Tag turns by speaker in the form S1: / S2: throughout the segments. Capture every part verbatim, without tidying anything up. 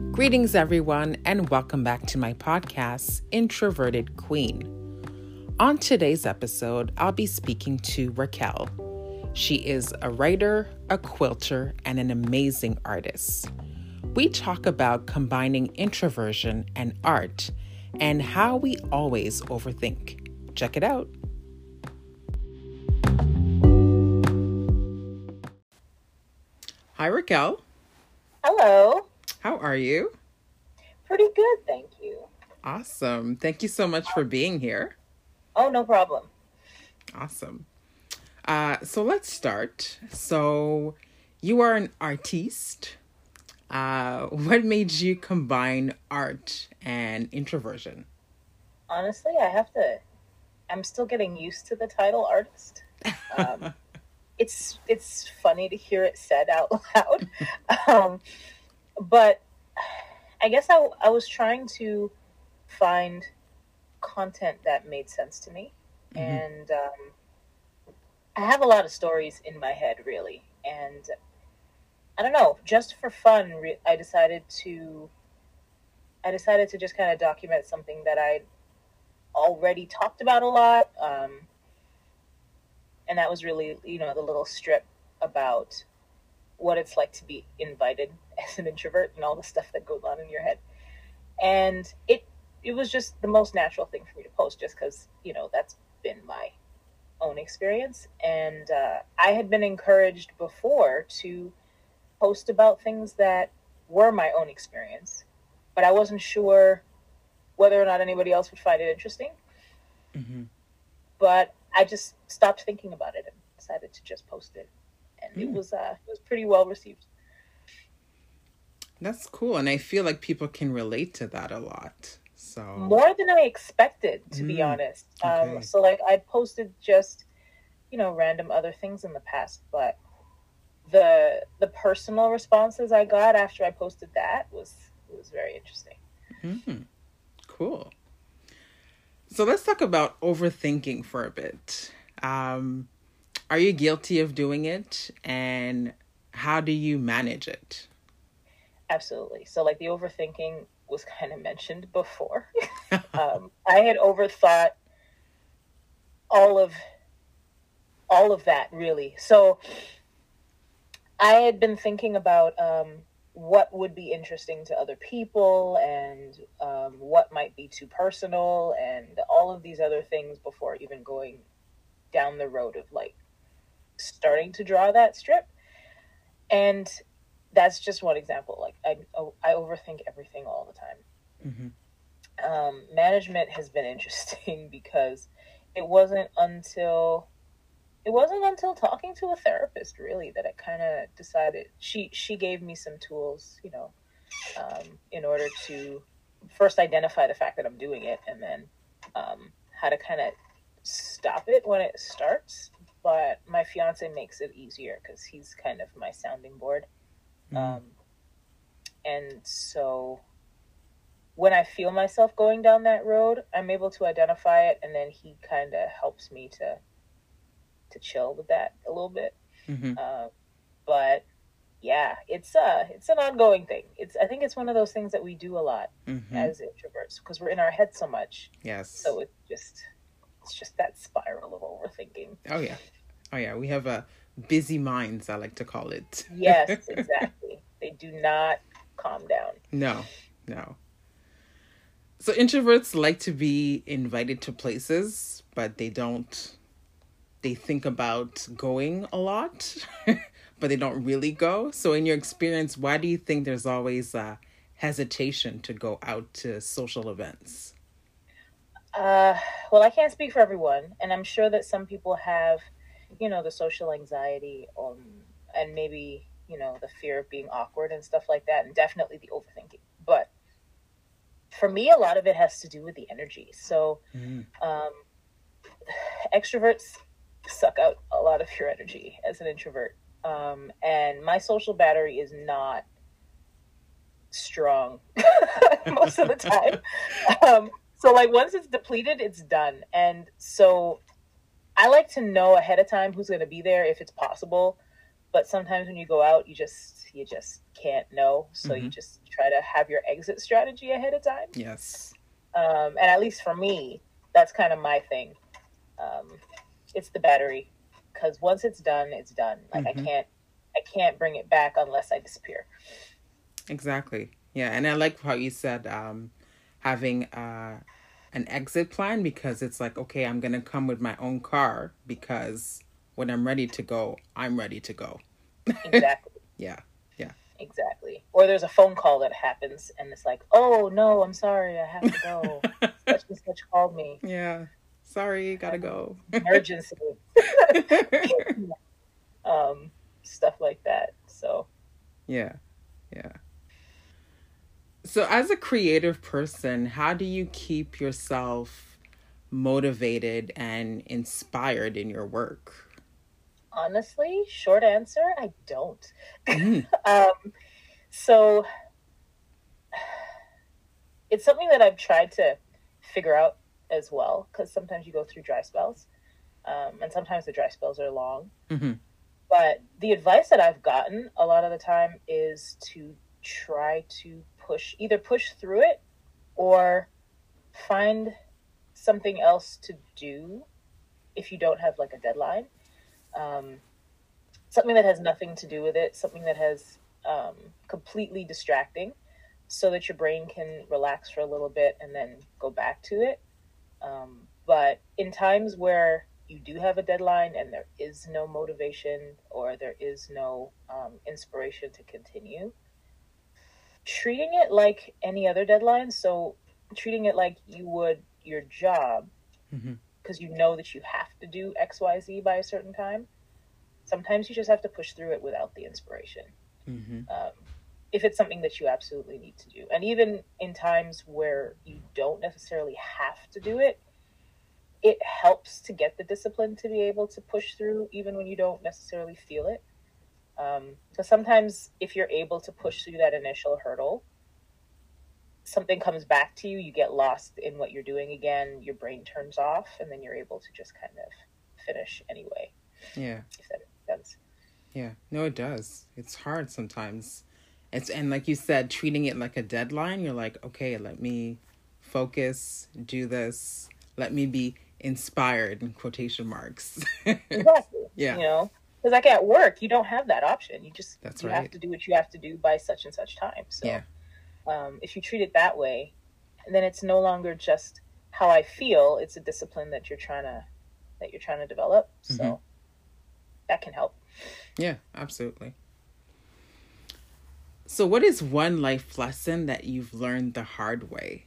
S1: Greetings, everyone, and welcome back to my podcast, Introverted Queen. On today's episode, I'll be speaking to Raquel. She is a writer, a quilter, and an amazing artist. We talk about combining introversion and art and how we always overthink. Check it out. Hi, Raquel.
S2: Hello.
S1: How are you?
S2: Pretty good, thank you.
S1: Awesome. Thank you so much for being here.
S2: Oh, no problem.
S1: Awesome. Uh, so let's start. So you are an artiste. Uh, what made you combine art and introversion?
S2: Honestly, I have to, I'm still getting used to the title artist. Um, it's it's funny to hear it said out loud. um, but I guess I, I was trying to find content that made sense to me. Mm-hmm. And um, I have a lot of stories in my head, really. And I don't know, just for fun, re- I decided to, I decided to just kind of document something that I'd already talked about a lot. Um, and that was really, you know, the little strip about what it's like to be invited as an introvert and all the stuff that goes on in your head. And it, it was just the most natural thing for me to post just because, you know, that's been my own experience. And uh, I had been encouraged before to post about things that were my own experience, but I wasn't sure whether or not anybody else would find it interesting. Mm-hmm. But I just stopped thinking about it and decided to just post it. And mm. it was uh, it was pretty well received.
S1: That's cool. And I feel like people can relate to that a lot. So
S2: more than I expected, to mm. be honest. Okay. Um, so like I posted just, you know, random other things in the past, but the the personal responses I got after I posted that was was very interesting.
S1: Mm. Cool. So let's talk about overthinking for a bit. Um, are you guilty of doing it? And how do you manage it?
S2: Absolutely. So like the overthinking was kind of mentioned before. um, I had overthought all of all of that, really. So I had been thinking about um, what would be interesting to other people and um, what might be too personal and all of these other things before even going down the road of like starting to draw that strip. And that's just one example. Like I, I overthink everything all the time. Mm-hmm. Um, management has been interesting because it wasn't until It wasn't until talking to a therapist, really, that I kind of decided, she, she gave me some tools, you know, um, in order to first identify the fact that I'm doing it and then um, how to kind of stop it when it starts. But my fiance makes it easier because he's kind of my sounding board. Mm. Um, and so when I feel myself going down that road, I'm able to identify it, and then he kind of helps me to to chill with that a little bit. Mm-hmm. Uh, but yeah, it's uh it's an ongoing thing. It's I think it's one of those things that we do a lot mm-hmm. as introverts because we're in our head so much.
S1: Yes.
S2: So it's just it's just that spiral of overthinking.
S1: Oh yeah. Oh yeah. We have a busy minds, I like to call it.
S2: Yes, exactly. They do not calm down.
S1: No, no. So introverts like to be invited to places, but they don't They think about going a lot, but they don't really go. So in your experience, why do you think there's always a hesitation to go out to social events?
S2: Uh, well, I can't speak for everyone. And I'm sure that some people have, you know, the social anxiety um, and maybe, you know, the fear of being awkward and stuff like that. And definitely the overthinking. But for me, a lot of it has to do with the energy. So mm. um, extroverts suck out a lot of your energy as an introvert. Um, and my social battery is not strong most of the time. Um, so like once it's depleted, it's done. And so I like to know ahead of time who's going to be there if it's possible. but sometimes when you go out, you just you just can't know. So
S1: Mm-hmm.
S2: you just try to have your exit strategy ahead of time.
S1: Yes.
S2: Um, and at least for me, that's kind of my thing. Um, it's the battery, because once it's done, it's done. Like
S1: Mm-hmm.
S2: I can't I can't bring it back unless I disappear.
S1: Exactly. Yeah, and I like how you said um, having uh, an exit plan, because it's like, okay, I'm gonna come with my own car because when I'm ready to go, I'm ready to go.
S2: Exactly.
S1: Yeah. Yeah.
S2: Exactly. Or there's a phone call that happens and it's like, oh no, I'm sorry, I have to go. Such and such called me.
S1: Yeah. Sorry, gotta
S2: Um,
S1: go.
S2: emergency. um, stuff like that. So
S1: Yeah. Yeah. So, as a creative person, how do you keep yourself motivated and inspired in your work?
S2: honestly, short answer, I don't.
S1: Mm.
S2: Um, so it's something that I've tried to figure out as well, because sometimes you go through dry spells, um, and sometimes the dry spells are long.
S1: Mm-hmm.
S2: But the advice that I've gotten a lot of the time is to try to push, either push through it or find something else to do if you don't have like a deadline. Um, something that has nothing to do with it, something that has um, completely distracting, so that your brain can relax for a little bit and then go back to it. Um, but in times where you do have a deadline and there is no motivation or there is no um, inspiration to continue, treating it like any other deadline. So treating it like you would your job, because mm-hmm. you know that you have to do X Y Z by a certain time. Sometimes you just have to push through it without the inspiration. Mm-hmm. Um, if it's something that you absolutely need to do. And even in times where you don't necessarily have to do it, it helps to get the discipline to be able to push through even when you don't necessarily feel it. Um, because sometimes if you're able to push through that initial hurdle, something comes back to you, you get lost in what you're doing again, your brain turns off, and then you're able to just kind of finish anyway.
S1: Yeah.
S2: If that makes sense.
S1: Yeah. No, it does. It's hard sometimes. It's, and like you said, treating it like a deadline, you're like, okay, let me focus, do this, let me be inspired, in quotation marks.
S2: Exactly.
S1: Yeah.
S2: You know, because like at work, you don't have that option. You just,
S1: That's
S2: you
S1: right.
S2: have to do what you have to do by such and such time. So
S1: yeah.
S2: um, if you treat it that way, then it's no longer just how I feel. It's a discipline that you're trying to, that you're trying to develop. So mm-hmm. that can help.
S1: Yeah, absolutely. So what is one life lesson that you've learned the hard way?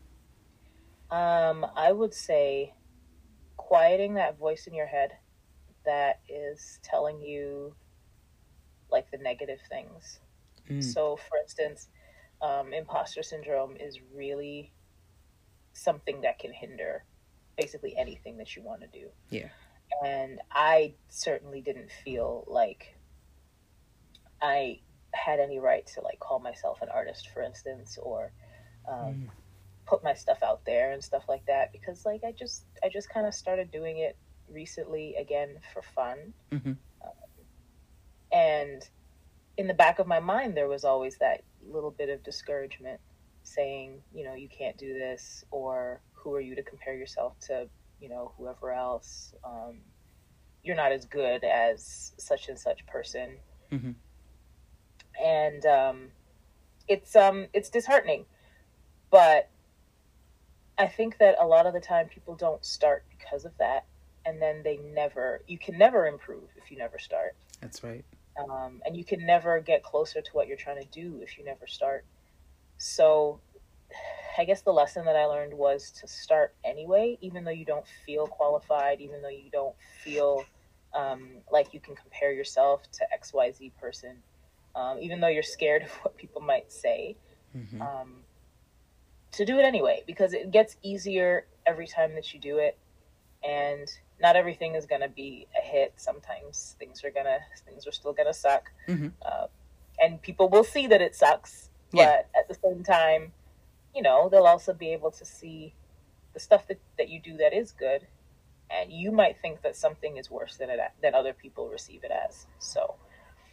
S2: Um, I would say quieting that voice in your head that is telling you like the negative things. Mm. So for instance, um, imposter syndrome is really something that can hinder basically anything that you want to do.
S1: Yeah.
S2: And I certainly didn't feel like I had any right to like call myself an artist, for instance, or um, mm. put my stuff out there and stuff like that, because like I just I just kind of started doing it recently again for fun. Mm-hmm. Um, and in the back of my mind there was always that little bit of discouragement saying, you know, you can't do this, or who are you to compare yourself to, you know, whoever else. Um, you're not as good as such and such person. Mm-hmm. And um, it's um, it's disheartening. But I think that a lot of the time people don't start because of that. And then they never, you can never improve if you never start.
S1: That's right.
S2: Um, and you can never get closer to what you're trying to do if you never start. So I guess the lesson that I learned was to start anyway, even though you don't feel qualified, even though you don't feel um, like you can compare yourself to X Y Z person, um, even though you're scared of what people might say, mm-hmm. um, to do it anyway, because it gets easier every time that you do it. And not everything is going to be a hit. Sometimes things are going to, things are still going to suck. Mm-hmm. Uh, and people will see that it sucks.
S1: Yeah.
S2: But at the same time, you know, they'll also be able to see the stuff that, that you do that is good. And you might think that something is worse than it, than other people receive it as. So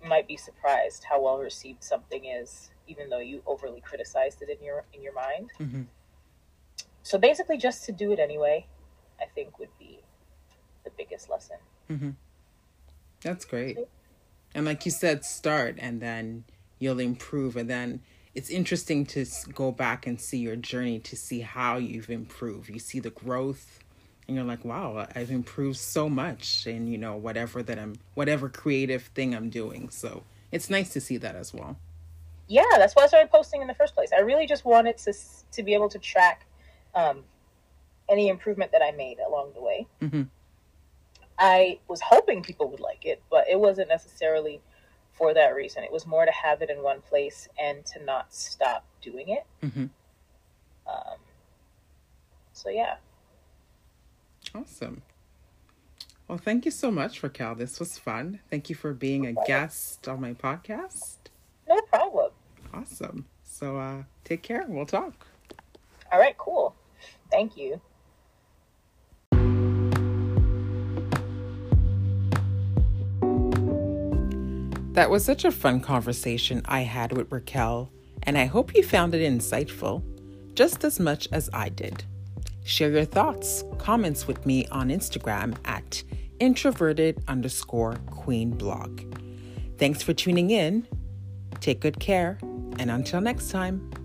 S2: might be surprised how well received something is, even though you overly criticized it in your in your mind.
S1: Mm-hmm.
S2: So basically, just to do it anyway, I think would be the biggest lesson.
S1: Mm-hmm. That's great. And like you said, start and then you'll improve. And then it's interesting to go back and see your journey to see how you've improved. You see the growth and you're like, wow, I've improved so much in, you know, whatever that I'm, whatever creative thing I'm doing. So it's nice to see that as well.
S2: Yeah, that's why I started posting in the first place. I really just wanted to to be able to track um, any improvement that I made along the way.
S1: Mm-hmm.
S2: I was hoping people would like it, but it wasn't necessarily for that reason. It was more to have it in one place and to not stop doing it.
S1: Mm-hmm.
S2: Um, so, yeah.
S1: Awesome. Well, thank you so much, Raquel. This was fun. Thank you for being
S2: No
S1: a
S2: problem.
S1: guest on my podcast.
S2: No problem.
S1: Awesome. So uh, take care. We'll talk.
S2: All right, cool. Thank you.
S1: That was such a fun conversation I had with Raquel, and I hope you found it insightful, just as much as I did. Share your thoughts, comments with me on Instagram at introverted underscore queen blog. Thanks for tuning in. Take good care, and until next time.